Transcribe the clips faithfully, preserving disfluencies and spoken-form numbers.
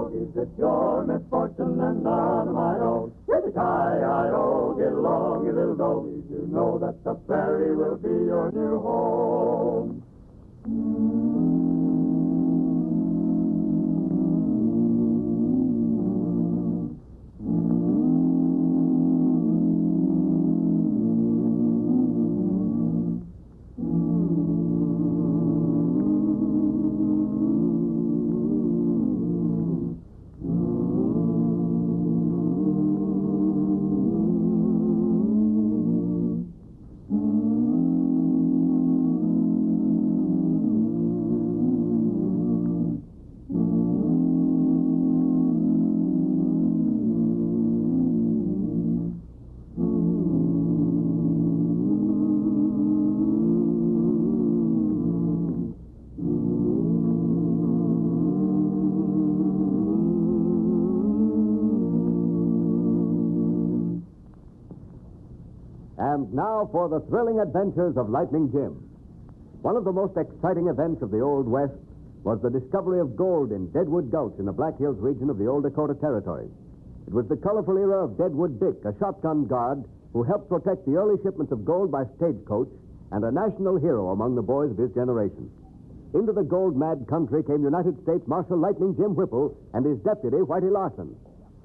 doggies. It's your misfortune and none of my own. Yippee-ki-yi-o, get along, you little doggies. You know that the prairie will be your new home. And now for the thrilling adventures of Lightning Jim. One of the most exciting events of the Old West was the discovery of gold in Deadwood Gulch in the Black Hills region of the Old Dakota Territory. It was the colorful era of Deadwood Dick, a shotgun guard who helped protect the early shipments of gold by stagecoach and a national hero among the boys of his generation. Into the gold-mad country came United States Marshal Lightning Jim Whipple and his deputy, Whitey Larson.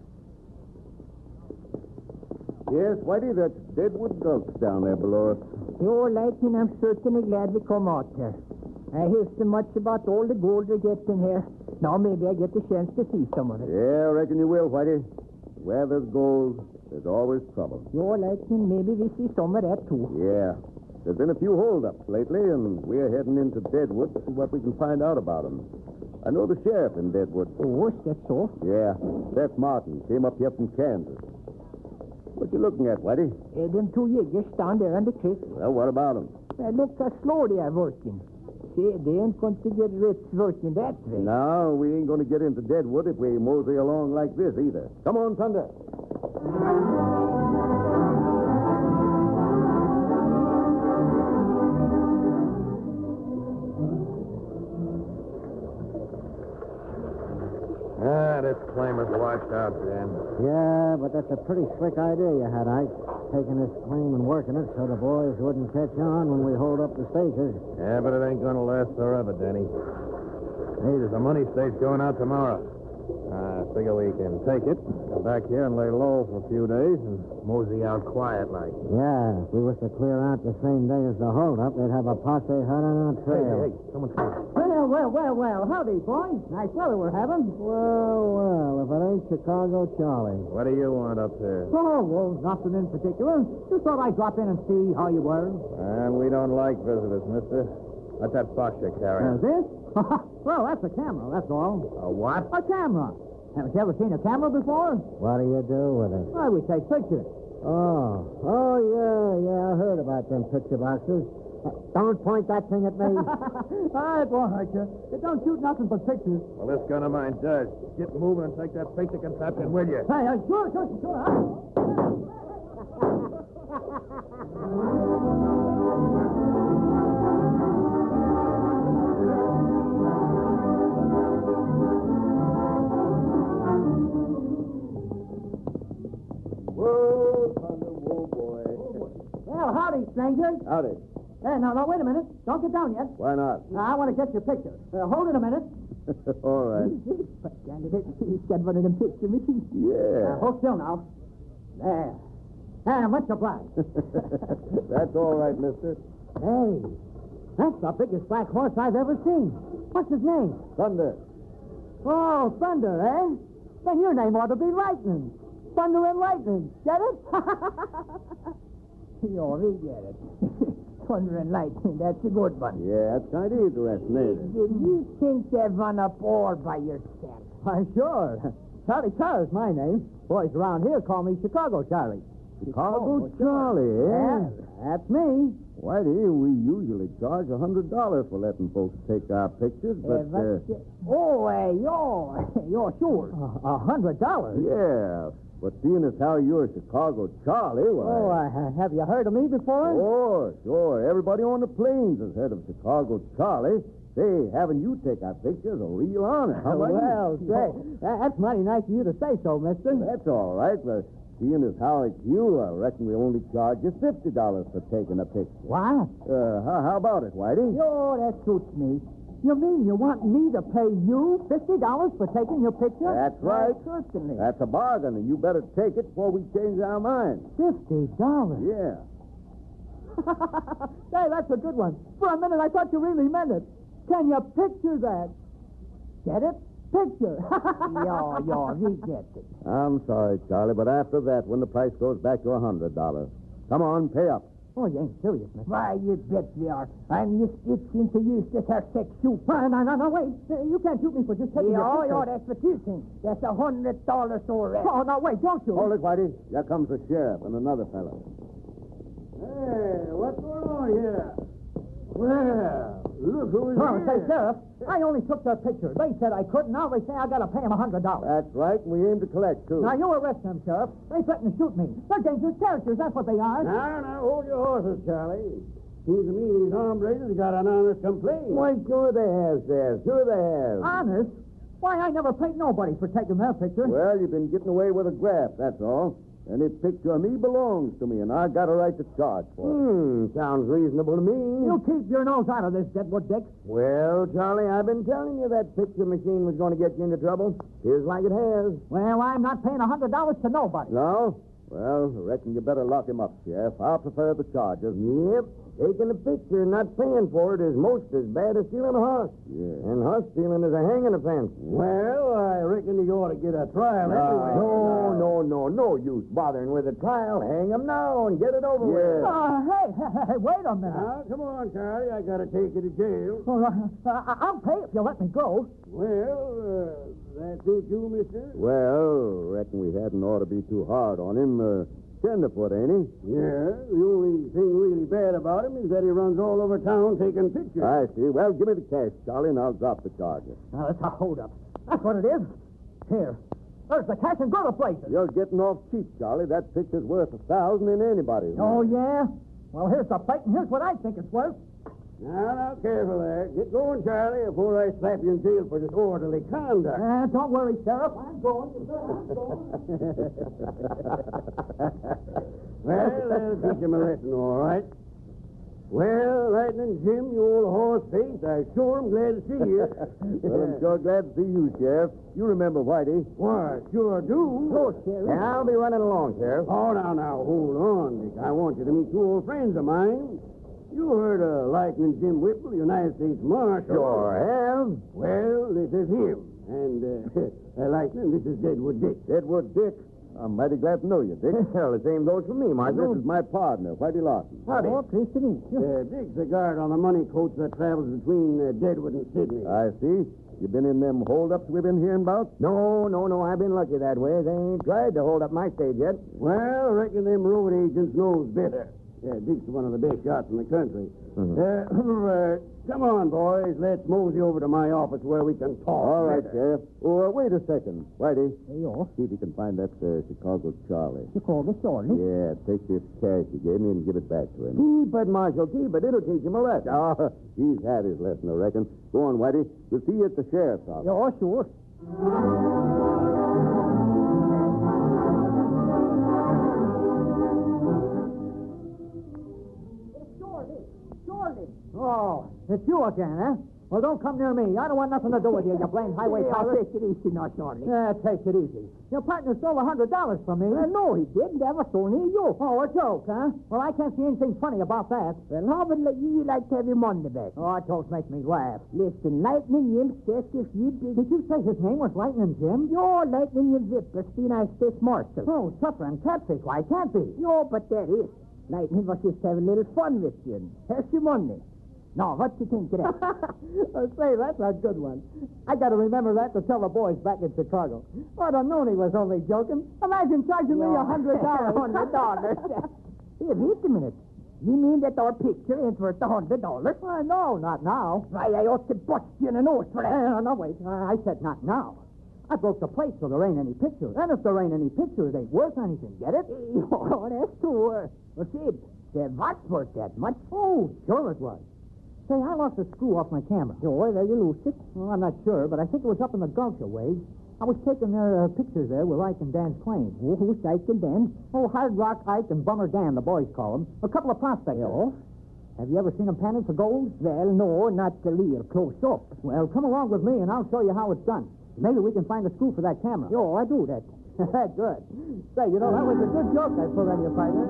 Yes, Whitey, that's Deadwood Gulch down there below us. You're Lightning, I'm certainly glad we come out here. I hear so much about all the gold they're getting here. Now maybe I get the chance to see some of it. Yeah, I reckon you will, Whitey. Where there's gold, there's always trouble. You're Lightning, maybe we see some of that, too. Yeah. There's been a few holdups lately, and we're heading into Deadwood to see what we can find out about them. I know the sheriff in Deadwood. Oh, is that so? Yeah. Seth Martin came up here from Kansas. What you looking at, Whitey? Uh, them two yiggers down there on the cliff. Well, what about them? Uh, look how slow they are working. See, they ain't going to get rich working that way. No, we ain't going to get into Deadwood if we mosey along like this either. Come on, Thunder. Ah, this claim is washed out, Dan. Yeah, but that's a pretty slick idea you had, Ike. Taking this claim and working it so the boys wouldn't catch on when we hold up the stages. Yeah, but it ain't gonna last forever, Danny. Hey, there's a money stage going out tomorrow. I figure we can take it, come back here and lay low for a few days and mosey out quiet like. Yeah, if we was to clear out the same day as the holdup, they'd have a posse hot on our trail. Hey, hey, someone's coming. Well, well, well, well. Howdy, boys. Nice weather we're having. Well, well, if it ain't Chicago Charlie. What do you want up here? Oh, well, nothing in particular. Just thought I'd drop in and see how you were. And we don't like visitors, mister. What's that box you're Uh, carrying? this? Well, that's a camera, that's all. A what? A camera. Haven't you ever seen a camera before? What do you do with it? Why, we take pictures. Oh, oh, yeah, yeah, I heard about them picture boxes. Uh, don't point that thing at me. Ah, it won't hurt you. It don't shoot nothing but pictures. Well, this gun of mine does. Get moving and take that picture contraption with you. Hey, uh, sure, sure, sure. Whoa, Thunder, whoa, boy. Well, howdy, strangers. Howdy. Hey, now, now, wait a minute. Don't get down yet. Why not? Now, I want to get your picture. Uh, hold it a minute. All right. He's got one of them picture machines. Yeah. Uh, hold still now. There. Ah, much obliged. That's all right, mister. Hey, that's the biggest black horse I've ever seen. What's his name? Thunder. Oh, Thunder, eh? Then your name ought to be Lightning. Thunder and Lightning. Get it? You already get it. Thunder and Lightning, that's a good one. Yeah, that's kind of interesting, ain't it? Did you think they'd run up all by yourself? Why, sure. Charlie Carr's my name. Boys around here call me Chicago Charlie. Chicago Charlie, eh? Yeah, that's me. Whitey, we usually charge a hundred dollars for letting folks take our pictures, but, uh, Oh, uh, you're, you're sure. A hundred dollars? yeah. But seeing as how you're Chicago Charlie, why... Oh, uh, have you heard of me before? Sure, sure. Everybody on the plains has heard of Chicago Charlie. Say, having you take our picture's a real honor. How about well, you? say, that- that's mighty nice of you to say so, mister. That's all right. But seeing as how it's you, I reckon we only charge you fifty dollars for taking a picture. What? Uh, how, how about it, Whitey? Yo, that suits me. You mean you want me to pay you fifty dollars for taking your picture? That's right. Why, certainly. That's a bargain, and you better take it before we change our minds. fifty dollars? Yeah. Say, that's a good one. For a minute, I thought you really meant it. Can you picture that? Get it? Picture. yo, yo, we get it. I'm sorry, Charlie, but after that, when the price goes back to a hundred dollars, come on, pay up. Oh, you ain't serious, mister. Why, you bet we are. I'm just itching to use this here sex shoot. No, no, no, no, wait. Uh, You can't shoot me for just taking Yo, your yo, picture. that's what you think. That's a hundred dollars so rest. Oh, no, wait, don't you? Hold it, Whitey. Here comes the sheriff and another fellow. Hey, what's going on here? Well, look who's Oh, here. say, Sheriff, I only took their picture. They said I couldn't. Now they say I got to pay them a hundred dollars. That's right, and we aim to collect, too. Now, you arrest them, Sheriff. They threaten to shoot me. They're dangerous characters. That's what they are. Now, now, hold your horses, Charlie. Seems to me these hombres have got an honest complaint. Why, sure they have, Sheriff. Sure they have. Honest? Why, I never paid nobody for taking their picture. Well, you've been getting away with a graft, that's all. Any picture of me belongs to me, and I got a right to charge for it. Hmm, sounds reasonable to me. You keep your nose out of this, Deadwood Dick. Well, Charlie, I've been telling you that picture machine was going to get you into trouble. Feels like it has. Well, I'm not paying a hundred dollars to nobody. No? Well, I reckon you better lock him up, Sheriff. I prefer the charges. Yep. Taking a picture and not paying for it is most as bad as stealing a horse. Yeah. And horse stealing is a hanging offense. Well, I reckon you ought to get a trial anyway. No, no, no. No use bothering with a trial. Hang him now and get it over with. Yeah. Oh, hey, hey, hey, wait a minute. Now, come on, Charlie. I got to take you to jail. Oh, uh, uh, I'll pay if you let me go. Well, uh, that suit you, mister? Well, reckon we hadn't ought to be too hard on him. Uh, tenderfoot, ain't he? Yeah. The only thing really bad about him is that he runs all over town taking pictures. I see. Well, give me the cash, Charlie, and I'll drop the charges. Now, it's a hold-up. That's what it is. Here. There's the cash and go to places. You're getting off cheap, Charlie. That picture's worth a thousand in anybody's. Oh, yeah? Well, here's the plate, and here's what I think it's worth. Now, now, careful there. Get going, Charlie, before I slap you in jail for disorderly conduct. Uh, don't worry, Sheriff. I'm going. I'm going. Well, that'll teach him a lesson, all right. Well, Lightning Jim, you old horse face, I sure am glad to see you. Well, I'm sure glad to see you, Sheriff. You remember Whitey. Why, sure do. Oh, Sheriff. Yeah, I'll be running along, Sheriff. Oh, now, now, hold on, Dick. I want you to meet two old friends of mine. You heard of Lightning Jim Whipple, United States Marshal. Sure have. Well, this is him. And, uh, uh, Lightning, this is Deadwood Dick. Deadwood Dick. I'm mighty glad to know you, Dick. Well, the same goes for me, Marshal. This is my partner, Whitey Lawson. Howdy. Oh, pleased to meet you. Uh, Dick's the guard on the money coach that travels between uh, Deadwood and Sydney. I see. You been in them holdups we've been hearing about? No, no, no. I've been lucky that way. They ain't tried to hold up my stage yet. Well, I reckon them road agents knows better. Yeah, Dick's one of the best shots in the country. Mhm. Uh, uh, come on, boys. Let's mosey over to my office where we can talk. All right, better. Sheriff. Oh, uh, wait a second. Whitey, There you are. see if you can find that uh, Chicago Charlie. Chicago Charlie. Yeah, take this cash you gave me and give it back to him. Keep it, Marshal. Keep it. It'll teach him a lesson. Oh, he's had his lesson, I reckon. Go on, Whitey. We'll see you at the sheriff's office. Yeah, sure. Shorty, Shorty. Oh, it's you again, eh? Well, don't come near me. I don't want nothing to do with you, you blamed highway Yeah, copper. take it easy now, Shorty. Yeah, take it easy. Your partner stole a hundred dollars from me. Uh, no, he didn't. That was only you. Oh, a joke, huh? Well, I can't see anything funny about that. Well, how would you like to have your money back? Oh, it don't make me laugh. Listen, Lightning Jim says if you did... Did you say his name was Lightning Jim? You're Lightning Jim Whipper, United States Marshal. Oh, suffering catfish. Why, it can't be. Yo, but that is. Lightning was just having a little fun with you. Here's your money. Now, what you think of that? Oh, say, that's a good one. I got to remember that to tell the boys back in Chicago. I'd have known he was only joking. Imagine charging me a hundred dollars. hundred dollars. Here, wait a minute. You mean that our picture ain't worth a hundred dollars? Well, no, not now. Why, I ought to bust you in the nose for that. Uh, no, wait. I I said not now. I broke the plate so there ain't any picture. And if there ain't any picture, it ain't worth anything. Get it? Oh, that's too worth. Well, see, that was worth that much. Oh, sure it was. Say, I lost a screw off my camera. Oh, well, you lost it. Well, I'm not sure, but I think it was up in the Gulch a ways. I was taking their uh, pictures there with Ike and Dan's claim. Oh, who's Ike and Dan? Oh, Hard Rock Ike and Bummer Dan, the boys call them. A couple of prospectors. Yeah. Have you ever seen them panning for gold? Well, no, not the real close up. Well, come along with me, and I'll show you how it's done. Maybe we can find a screw for that camera. Yo, I do that. Good. Say, you know, that was a good joke I pulled on you, partner.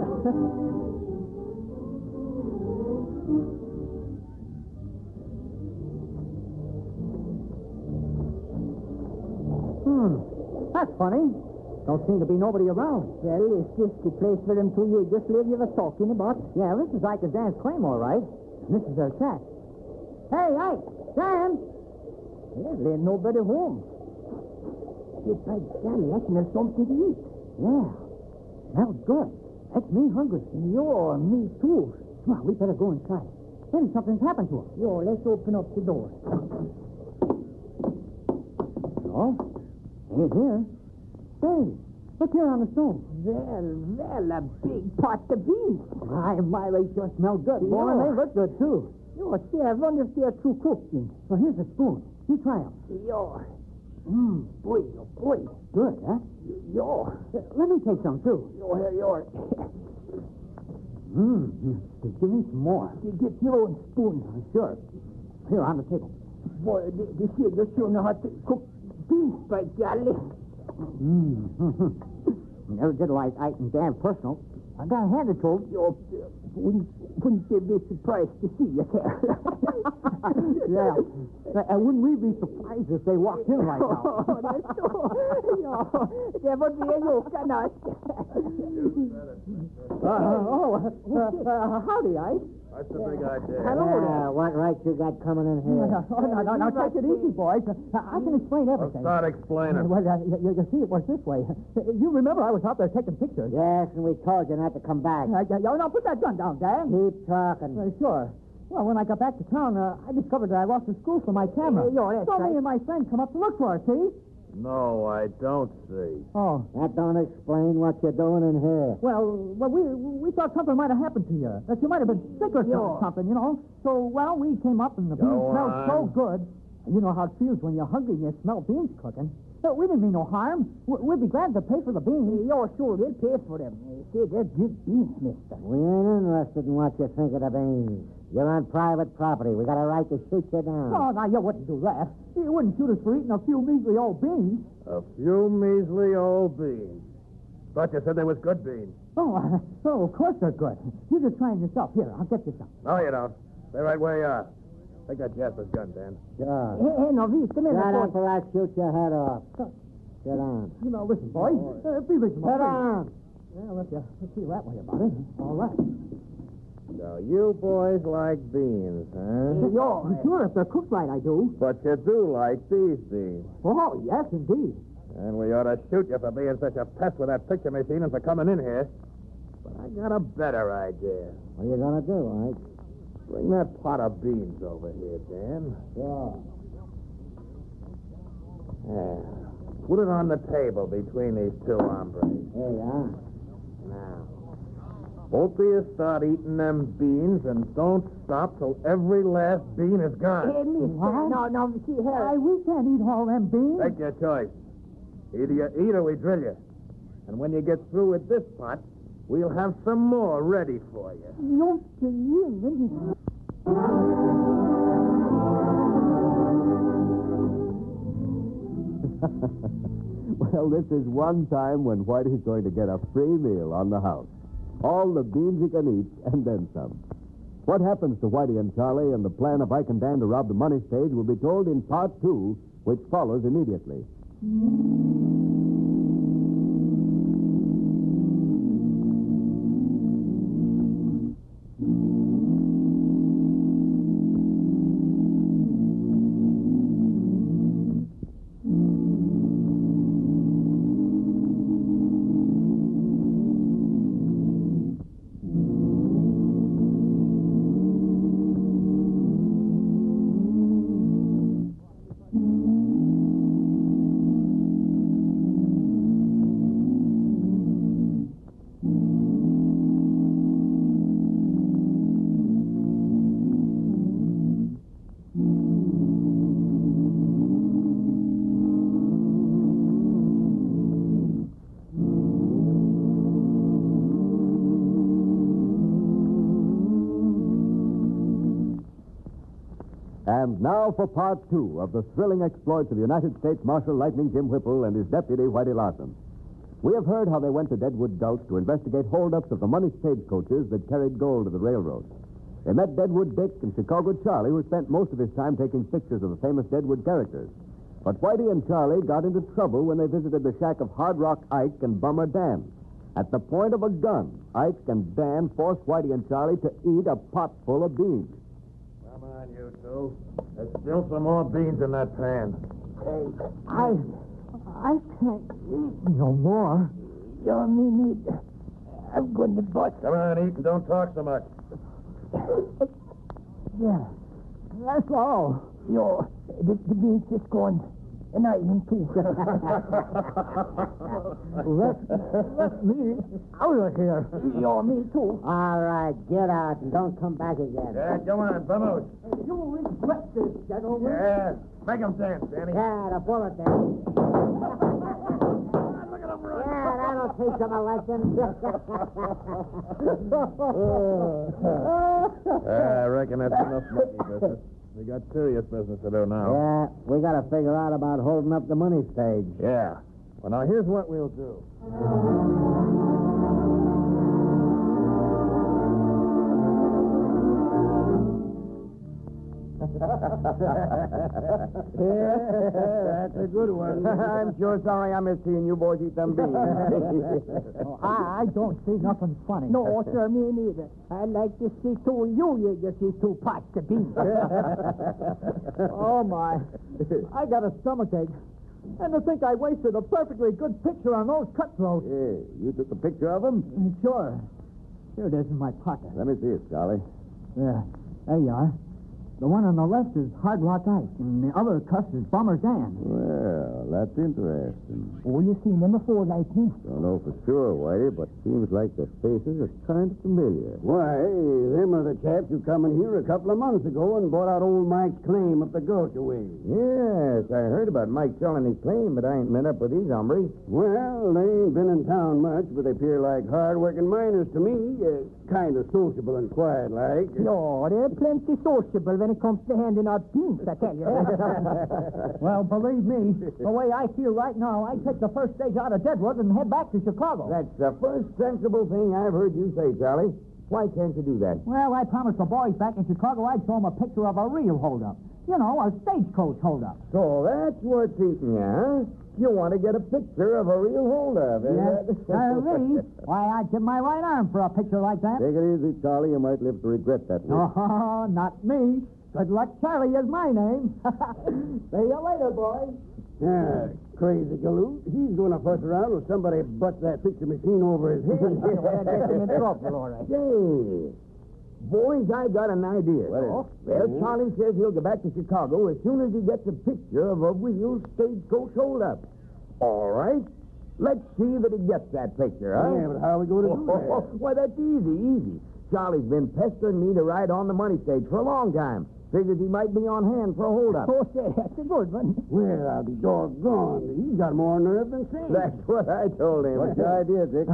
Hmm. That's funny. Don't seem to be nobody around. Well, is this the place for them two you just live you were talking about? Yeah, this is Ike and Dan's claim, all right. And this is their shack. Hey, Ike! Dan! Well, there ain't nobody home. Get by golly, I smell something to eat. Yeah. Smells good. Makes me hungry. Yo, me too. Come on, we better go inside. Maybe something's happened to him. Yo, let's open up the door. Oh? Ain't here. Say, look here on the stove. Well, well, a big pot of beans. My, my, they sure smell good. Yeah. Boy, and they look good, too. Yo, see, I wonder if they're too cooking. So here's a spoon. You try them. Yo, Mmm, boy, oh, boy. good, huh? Yo, Uh, let me take some, too. yo, here you are. Mmm, give me some more. You get your own spoon. Uh, sure. Here, on the table. Boy, th- this here, you sure know how to cook beans, by golly. Mmm. Never did like Ike and Dan personal. I got to hand it to him. Yo, wouldn't, wouldn't they be surprised to see you there? Yeah. Uh, and wouldn't we be surprised if they walked in right now? Oh, that's so. Yo, there would be a yoke on us. Uh, oh, uh, uh, howdy, Ike. That's the big idea. Hello Uh, there. what right you got coming in No, here? no, oh, no, no, no, take it easy, boys. Uh, I can explain Well, everything. start explaining. Well, uh, you, you see, it was this way. You remember I was out there taking pictures. Yes, and we told you not to come back. Uh, yeah, yeah, now put that gun down, Dan. Keep talking. Uh, sure. Well, when I got back to town, uh, I discovered that I lost a screw for my camera. Yeah, yeah, that's so right. me and my friend come up to look for it, see? No, I don't see. Oh, That don't explain what you're doing in here. well, well, we we thought something might have happened to you. That you might have been sick or Yeah. something, you know. So, well, we came up and the Go beans smelled so on. good. And you know how it feels when you're hungry and you smell beans cooking. So we didn't mean no harm. We- We'd be glad to pay for the beans. Yo, sure, we'll pay for them. Uh, See, they're good beans, mister. We ain't interested in what you think of the beans. You're on private property. We got a right to shoot you down. Oh, now, you wouldn't do that. You wouldn't shoot us for eating a few measly old beans. A few measly old beans. Thought you said they was good beans. Oh, uh, oh, of course they're good. You just try 'em yourself. Here, I'll get you some. No, you don't. Stay right where you are. Take that Jasper's gun, Dan. Sure. Hey, hey, no, wait a minute, Shut boy. up or I'll shoot your head off. Sit down. You know, listen, boys. Uh, be reasonable. Sit please. down. Well, if you if you feel that way about it, all right. So you boys like beans, huh? Yo, sure, if they're cooked right, I do. But you do like these beans. Oh, yes, indeed. And we ought to shoot you for being such a pest with that picture machine and for coming in here. But I got a better idea. What are you going to do, Ike? Bring that pot of beans over here, Dan. Sure. Yeah. Put it on the table between these two hombres. Here you are. Now, both of you start eating them beans and don't stop till every last bean is gone. Hey, mister. What? No, no, see here. Why, we can't eat all them beans. Take your choice. Either you eat or we drill you. And when you get through with this pot, we'll have some more ready for you. You you- Well, this is one time when Whitey's going to get a free meal on the house. All the beans he can eat, and then some. What happens to Whitey and Charlie and the plan of Ike and Dan to rob the money stage will be told in part two, which follows immediately. And now for part two of the thrilling exploits of United States Marshal Lightning Jim Whipple and his deputy, Whitey Larson. We have heard how they went to Deadwood Gulch to investigate holdups of the money stagecoaches that carried gold to the railroad. They met Deadwood Dick and Chicago Charlie, who spent most of his time taking pictures of the famous Deadwood characters. But Whitey and Charlie got into trouble when they visited the shack of Hard Rock Ike and Bummer Dan. At the point of a gun, Ike and Dan forced Whitey and Charlie to eat a pot full of beans. Come on, you two. There's still some more beans in that pan. I, I can't eat no more. You mean it? I'm going to bust. Come on, eat and don't talk so much. Yeah, that's all. Yo, the, the beans just gone, and I eat too. let, let me out of here. Yo, me too. All right, get out and don't come back again. Yeah, come on, vamos. You regret this, gentlemen. Yeah, make them dance, Danny. Yeah, the bullet there. Yeah, that'll teach them a lesson. I reckon that's enough monkey business. We got serious business to do now. Yeah, we got to figure out about holding up the money stage. Yeah. Well, now, here's what we'll do. Yeah, that's a good one. I'm sure sorry I missed seeing you boys eat them beans. Oh, I, I don't see nothing funny. No, sir, me neither. I'd like to see two of you you see two pots of beans. Oh, my. I got a stomachache. And to think I wasted a perfectly good picture on those cutthroats. Yeah, you took a picture of them? Sure. Here it is in my pocket. Let me see it, Charlie. Yeah, there you are. The one on the left is Hard Rock Ike, and the other cuss is Bomber Dan. Well, that's interesting. Oh, you seen them before, like me? Don't know for sure, Whitey, but seems like the faces are kind of familiar. Why, them are the chaps who come in here a couple of months ago and bought out old Mike's claim up the gulch away. Yes, I heard about Mike selling his claim, but I ain't met up with these hombres. Well, they ain't been in town much, but they appear like hard-working miners to me. Uh, kind of sociable and quiet like. No, they're plenty sociable when it comes to handing out beans, I tell you. Well, believe me, the way I feel right now, I take the first stage out of Deadwood and head back to Chicago. That's the first sensible thing I've heard you say, Charlie. Why can't you do that? Well, I promised the boys back in Chicago I'd show them a picture of a real holdup. You know, a stagecoach holdup. So that's what's eating you, huh? You want to get a picture of a real holdup, eh? Yes, sirree. Why, I'd give my right arm for a picture like that. Take it easy, Charlie. You might live to regret that. Oh, not me. Good luck, Charlie is my name. See you later, boys. Yeah, crazy galoot. He's going to fuss around when somebody butts that picture machine over his head. Well, get him in trouble, all right. Say, boys, I got an idea. What is Oh, Well, Charlie says he'll go back to Chicago as soon as he gets a picture of a real stagecoach holdup. All right. Let's see that he gets that picture, huh? Yeah, but how are we going to do that? Why, that's easy, easy. Charlie's been pestering me to ride on the money stage for a long time. Figures he might be on hand for a holdup. Oh, say, that's a good one. Well, I'll be doggone. He's got more nerve than sense. That's what I told him. What's your idea, Dick?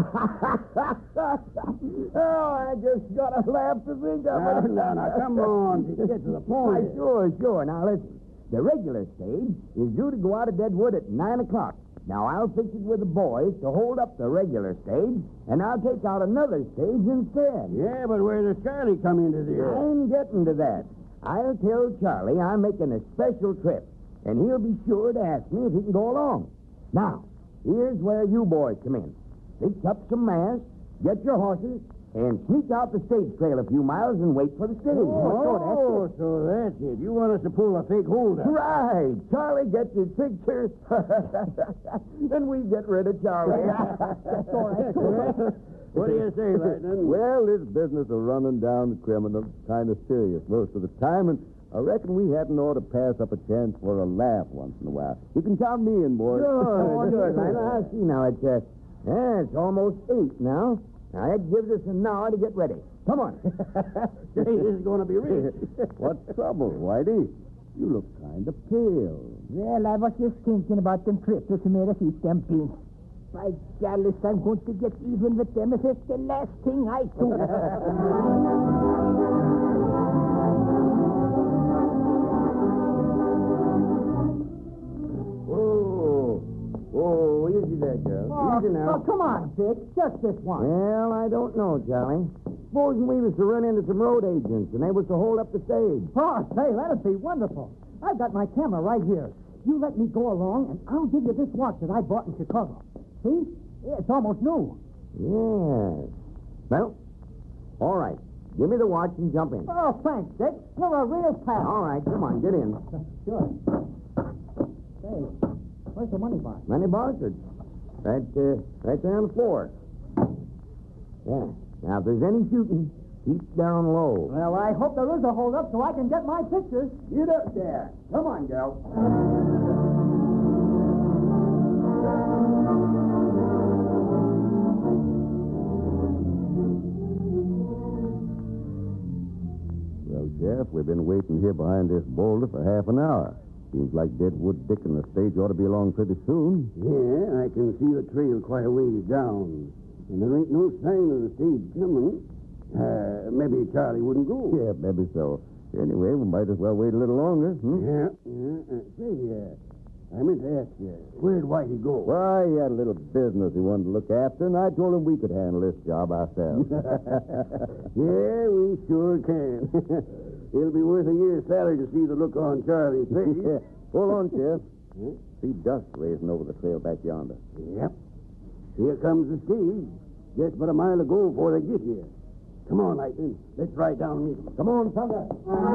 Oh, I just got a laugh to think of Now, it. now, now, come on. Just get to the Why, point. sure, sure. Now, listen. The regular stage is due to go out of Deadwood at nine o'clock. Now, I'll fix it with the boys to hold up the regular stage, and I'll take out another stage instead. Yeah, but where does Charlie come into this? I'm getting to that. I'll tell Charlie I'm making a special trip, and he'll be sure to ask me if he can go along. Now, here's where you boys come in. Fix up some masts, get your horses, and sneak out the stage trail a few miles and wait for the stage. Oh, so that's it. You want us to pull a fake holdup. Right. Charlie gets his picture, and we get rid of Charlie. That's all right. What do you say, Lightning? Well, this business of running down the criminals is kind of serious most of the time, and I reckon we hadn't ought to pass up a chance for a laugh once in a while. You can count me in, boys. Good, good. I, I see now. It's, uh, yeah, it's almost eight now. Now, that gives us an hour to get ready. Come on. Say, this is going to be rich. What's trouble, Whitey? You look kind of pale. Well, I was just thinking about them cripples who made us eat them beans. By Gallus, I'm going to get even with them if it's the last thing I do. there, girl. Oh, Easy now. oh, come on, Dick. Just this one. Well, I don't know, Charlie. Supposing we was to run into some road agents and they was to hold up the stage. Oh, say, that'd be wonderful. I've got my camera right here. You let me go along, and I'll give you this watch that I bought in Chicago. See? It's almost new. Yes. Well, all right. Give me the watch and jump in. Oh, thanks, Dick. You're a real pal. All right, come on, get in. Sure. Say, where's the money box? Money box? Or right, uh, right there on the floor. Yeah. Now, if there's any shooting, keep down low. Well, I hope there is a holdup so I can get my pictures. Get up there. Come on, girl. Well, Sheriff, we've been waiting here behind this boulder for half an hour. Seems like Deadwood Dick and the stage ought to be along pretty soon. Yeah, I can see the trail quite a ways down. And there ain't no sign of the stage coming. Uh, maybe Charlie wouldn't go. Yeah, maybe so. Anyway, we might as well wait a little longer. Hmm? Yeah, yeah. Uh, say, uh, I meant to ask you, where'd Whitey go? Why, he had a little business he wanted to look after, and I told him we could handle this job ourselves. Yeah, we sure can. It'll be worth a year's salary to see the look on Charlie's face. Yeah. Hold on, Sheriff. Huh? See dust raising over the trail back yonder. Yep. Here comes the stage. Just but a mile to go before they get here. Come on, Lightning. Let's ride down and meet them. Come on, Thunder.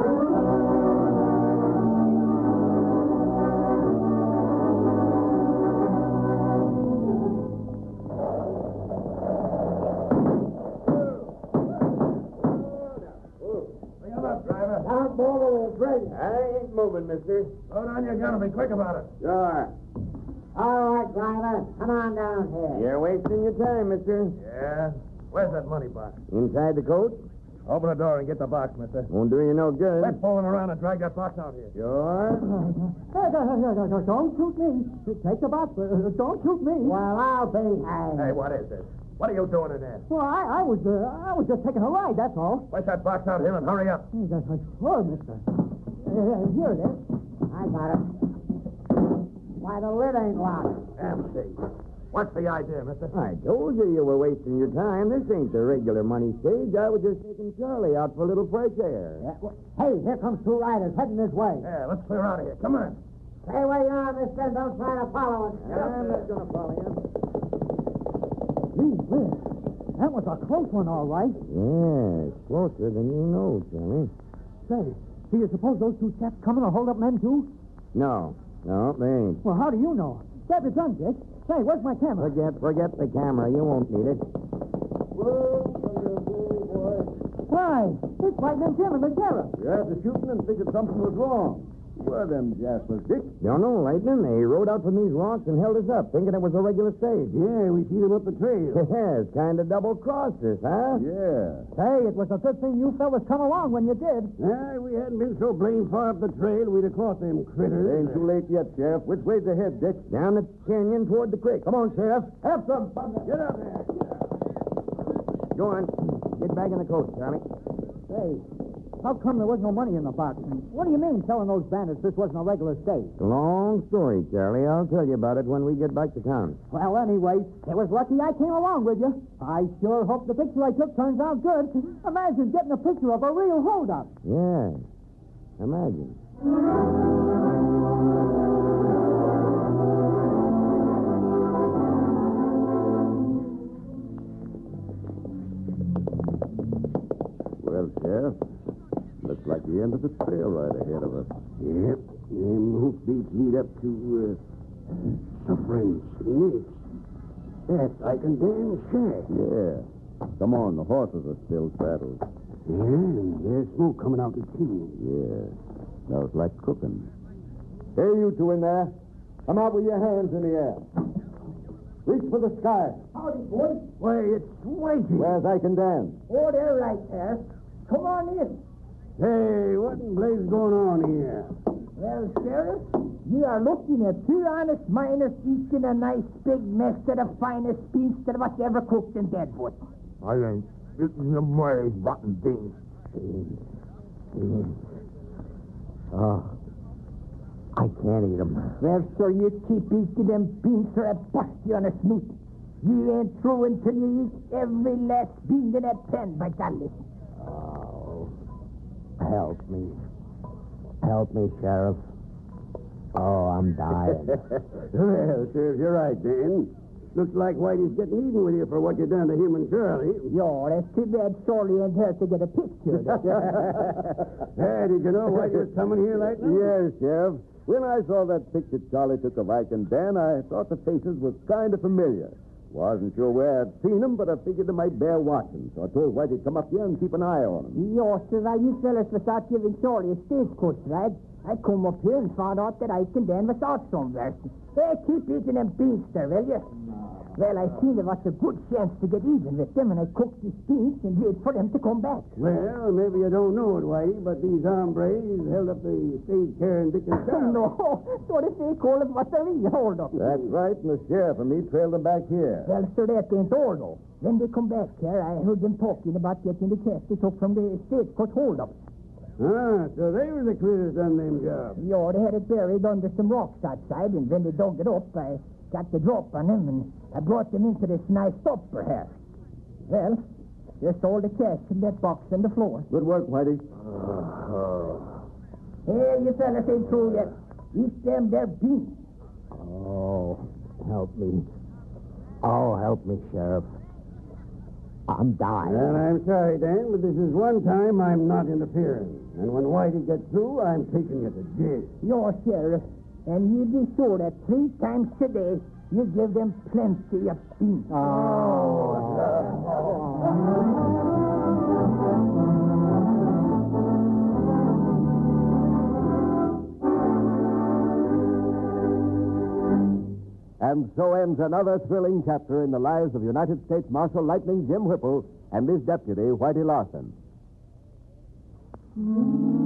Don't ball away, Greg. I ain't moving, mister. Load on your gun and be quick about it. Sure. All right, driver. Come on down here. You're wasting your time, mister. Yeah? Where's that money box? Inside the coat? Open the door and get the box, mister. Won't do you no good. Quit fooling around and drag that box out here. Sure. Hey, no, no, no, no, don't shoot me. Take the box, but uh, don't shoot me. Well, I'll be hanged. Hey, what is this? What are you doing in there? Well, I, I was, uh, I was just taking a ride. That's all. Place that box out here and hurry up. Hey, that's like, sure, Mister. Uh, here it is. I got it. Why, the lid ain't locked. M C. What's the idea, mister? I told you you were wasting your time. This ain't the regular money stage. I was just taking Charlie out for a little fresh air. Yeah, well, hey, here comes two riders heading this way. Yeah, let's clear out of here. Come on. Stay where you are, mister, and don't try to follow us. I'm not going to follow you. Gee whiz. That was a close one, all right. Yes, closer than you know, Charlie. Say, do you suppose those two chaps coming to hold up men, too? No, no, they ain't. Well, how do you know? Grab your gun, Dick. Say, where's my camera? Forget, forget the camera. You won't need it. Why, it's Lightning Jim and the sheriff. We heard the shooting and figured something was wrong. Where are them Jaspers, Dick? Don't know, Lightning. They rode out from these rocks and held us up, thinking it was a regular stage. Yeah, we see them up the trail. Yes, kind of double-crossed us, huh? Yeah. Hey, it was a good thing you fellas come along when you did. Ah, we hadn't been so blame far up the trail, we'd have caught them critters. Ain't too late yet, Sheriff. Which way's ahead, Dick? Down the canyon toward the creek. Come on, Sheriff. Have some fun. Get up there. Go on. Get back in the coat, Charlie. Hey, how come there was no money in the box? And what do you mean telling those bandits this wasn't a regular stage? It's a long story, Charlie. I'll tell you about it when we get back to town. Well, anyway, it was lucky I came along with you. I sure hope the picture I took turns out good. Imagine getting a picture of a real holdup. Yeah. Imagine. Well, Sheriff, looks like the end of the trail right ahead of us. Yep, them hoofbeats lead up to, uh, a friend's niche. That's like a damn shack. Yeah. Come on, the horses are still saddled. Yeah, and there's smoke coming out the chimney. Yeah. Smells like cooking. Hey, you two in there. Come out with your hands in the air. Reach for the sky. Howdy, boys. Why, it's Whitey. Where's Ike and Dan? Oh, they're right there. Come on in. Hey, what in blazes going on here? Well, Sheriff, you are looking at two honest miners eating a nice big mess of the finest beans that was ever cooked in Deadwood. I ain't eating them way rotten beans. Ah. I can't eat them. Well, sir, you keep eating them beans or I bust you on a snoot. You ain't through until you eat every last bean in that pan, by golly. Oh, help me. Help me, Sheriff. Oh, I'm dying. Well, Sheriff, you're right, Dan. Looks like Whitey's getting even with you for what you done to him and Charlie. Yo, that's too bad Charlie ain't here to get a picture. Hey, did you know Whitey was coming here like that? Yes, Sheriff. When I saw that picture Charlie took of Ike and Dan, I thought the faces was kind of familiar. Wasn't sure where I'd seen them, but I figured they might bear watching. So I told Whitey to come up here and keep an eye on them. Yo, sir, now you fellas was out giving Charlie a stagecoach ride. I come up here and found out that Ike and Dan was out somewhere. Hey, keep eating them beans, sir, will you? Well, I seen there was a good chance to get even with them, and I cooked these beans and wait for them to come back. Well, maybe you don't know it, Whitey, but these hombres held up the stage carrying Dick and Oh, Charlie. no, what if they call it what they really hold up? That's right, and the sheriff and me trailed them back here. Well, sir, that ain't all, though. When they come back here, I heard them talking about getting the cash they took from the stagecoach hold-up. Ah, so they were the critters done them jobs. Yeah, they had it buried under some rocks outside, and when they dug it up, I got the drop on them, and I brought them into this nice upper here. Well, just all the cash in that box on the floor. Good work, Whitey. Hey, you fellas ain't through yet. Eat them, they're beans. Oh, help me. Oh, help me, Sheriff. I'm dying. Well, I'm sorry, Dan, but this is one time I'm not interfering. And when Whitey gets through, I'm taking you to jail. You're sheriff, and you be sure that three times a day you give them plenty of beans. And so ends another thrilling chapter in the lives of United States Marshal Lightning Jim Whipple and his deputy, Whitey Larson.